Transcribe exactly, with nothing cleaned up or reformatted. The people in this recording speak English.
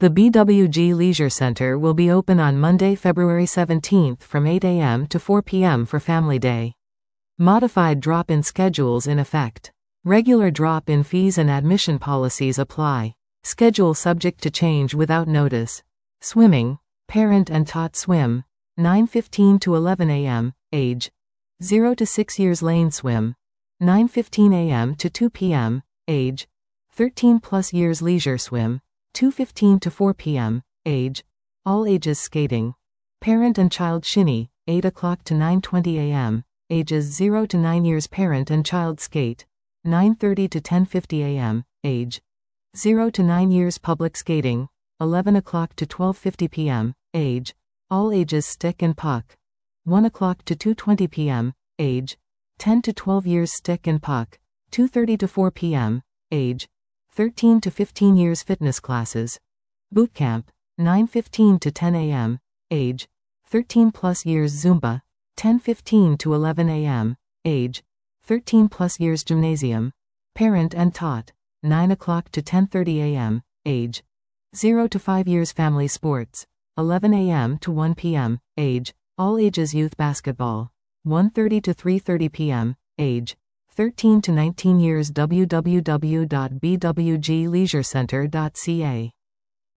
The B W G Leisure Center will be open on Monday, February seventeenth from eight a m to four p m for Family Day. Modified drop-in schedules in effect. Regular drop-in fees and admission policies apply. Schedule subject to change without notice. Swimming, parent and taught swim, nine fifteen to eleven a m, age zero to six years. Lane swim, nine fifteen a m to two p m, age thirteen plus years. Leisure swim, two fifteen to four p m, age all ages. Skating, parent and child shinny, eight o'clock to nine twenty a m, ages zero to nine years. Parent and child skate, nine thirty to ten fifty a m, age zero to nine years. Public skating, eleven o'clock to twelve fifty p m, age all ages. Stick and puck, one o'clock to two twenty p m, age ten to twelve years. Stick and puck, two thirty to four p m, age thirteen to fifteen years. Fitness classes, boot camp, nine fifteen to ten a m, age thirteen plus years. Zumba, ten fifteen to eleven a m, age thirteen plus years. Gymnasium, parent and taught, nine o'clock to ten thirty a m, age zero to five years. Family sports, eleven a m to one p m, age all ages. Youth basketball, one thirty to three thirty p m, age thirteen to nineteen years. w w w dot b w g leisure center dot c a